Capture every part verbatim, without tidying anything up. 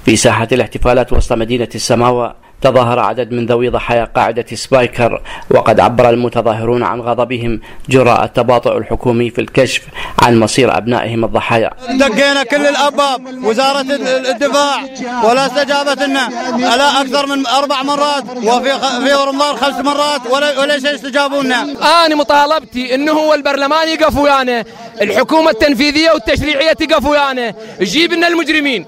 في ساحة الاحتفالات وسط مدينة السماوة تظاهر عدد من ذوي ضحايا قاعدة سبايكر، وقد عبر المتظاهرون عن غضبهم جراء التباطؤ الحكومي في الكشف عن مصير أبنائهم الضحايا. دقينا كل الأبواب وزارة الدفاع ولا استجابت لنا، لا أكثر من أربع مرات، وفي في رمضان خمس مرات ولا ولا شيء استجابوا لنا. أنا مطالبتي إنه هو البرلمان يقف ويانا، الحكومة التنفيذية والتشريعية تقف ويانا، يجيب لنا المجرمين.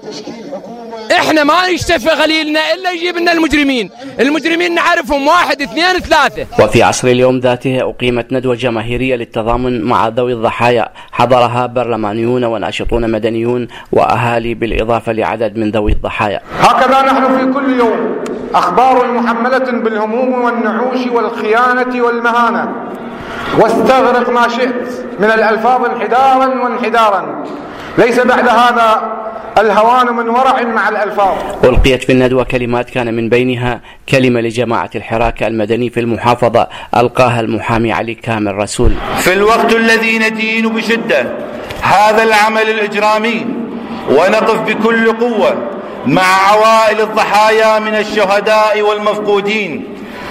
احنا ما نشتفى غليلنا الا يجيب لنا المجرمين، المجرمين نعرفهم واحد اثنين ثلاثة. وفي عصر اليوم ذاته أقيمت ندوة جماهيرية للتضامن مع ذوي الضحايا، حضرها برلمانيون وناشطون مدنيون وأهالي بالإضافة لعدد من ذوي الضحايا. هكذا نحن في كل يوم أخبار محملة بالهموم والنعوش والخيانة والمهانة، واستغرق ما شئت من الألفاظ انحدارا وانحدارا، ليس بعد هذا الهوان من ورع مع الألفاظ. ألقيت في الندوة كلمات كان من بينها كلمة لجماعة الحراك المدني في المحافظة ألقاها المحامي علي كامل رسول. في الوقت الذي ندين بشدة هذا العمل الإجرامي ونقف بكل قوة مع عوائل الضحايا من الشهداء والمفقودين،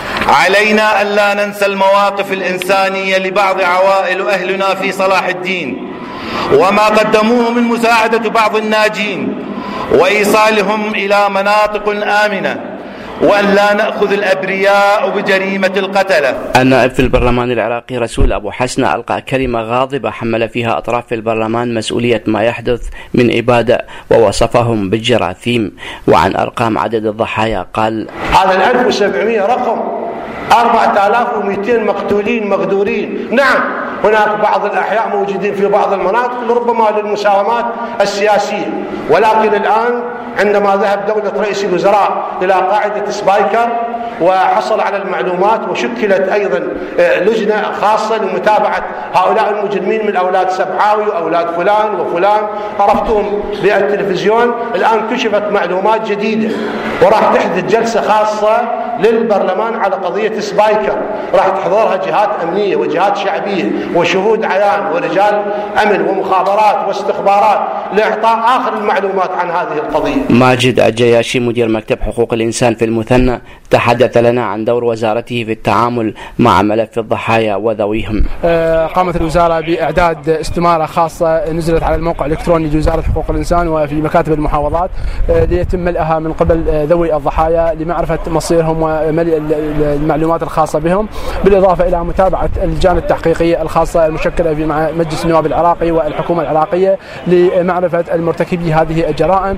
علينا ألا ننسى المواقف الإنسانية لبعض عوائل أهلنا في صلاح الدين وما قدموه من مساعدة بعض الناجين وإيصالهم إلى مناطق آمنة، وأن لا نأخذ الأبرياء بجريمة القتلة. النائب في البرلمان العراقي رسول أبو حسنة ألقى كلمة غاضبة حمل فيها أطراف في البرلمان مسؤولية ما يحدث من إبادة، ووصفهم بالجراثيم. وعن أرقام عدد الضحايا قال: هذا الألف وسبعمائة رقم، أربعة آلاف ومئتين مقتولين مغدورين. نعم هناك بعض الأحياء موجودين في بعض المناطق ربما للمساومات السياسية، ولكن الآن عندما ذهب دولة رئيس الوزراء إلى قاعدة سبايكر وحصل على المعلومات، وشكلت أيضا لجنة خاصة لمتابعة هؤلاء المجرمين من أولاد سبعاوي وأولاد فلان وفلان، عرفتهم بالتلفزيون. الآن كشفت معلومات جديدة، وراح تحدث جلسة خاصة للبرلمان على قضية سبايكر، راح تحضرها جهات أمنية وجهات شعبية وشهود عيان ورجال أمن ومخابرات واستخبارات لإعطاء آخر المعلومات عن هذه القضية. ماجد الجياشي مدير مكتب حقوق الإنسان في المثنى تحدث لنا عن دور وزارته في التعامل مع ملف الضحايا وذويهم. قامت الوزارة بإعداد استمارة خاصة نزلت على الموقع الإلكتروني لوزارة حقوق الإنسان وفي مكاتب المحافظات ليتم ملئها من قبل ذوي الضحايا لمعرفة مصيرهم وملء المعلومات الخاصة بهم، بالإضافة إلى متابعة اللجان التحقيقية الخاصة المشكلة في مجلس النواب العراقي والحكومة العراقية لمعرفة المرتكبي هذه الجرائم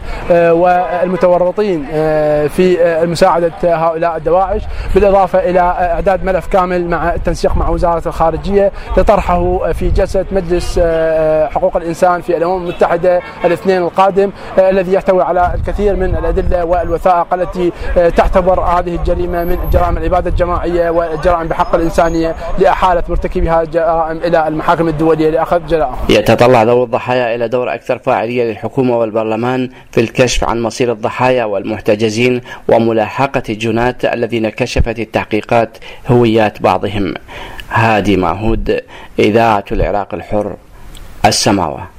والمتورطين في مساعدة هؤلاء الدواعش، بالإضافة إلى إعداد ملف كامل مع التنسيق مع وزارة الخارجية لطرحه في جلسة مجلس حقوق الإنسان في الأمم المتحدة الاثنين القادم، الذي يحتوي على الكثير من الأدلة والوثائق التي تعتبر هذه الجريمة من جرائم الإبادة الجماعية والجرائم بحق الإنسانية لإحالة مرتكبي هذه الجرائم إلى المحاكم الدولية لأخذ جزاءهم. يتطلع ذوي الضحايا إلى دور أكثر فاعلية للحكومة والبرلمان في الكشف عن مصير الضحايا والمحتجزين وملاحقة الجنات الذين كشفت التحقيقات هويات بعضهم. هادي معهود، إذاعة العراق الحر، السماوة.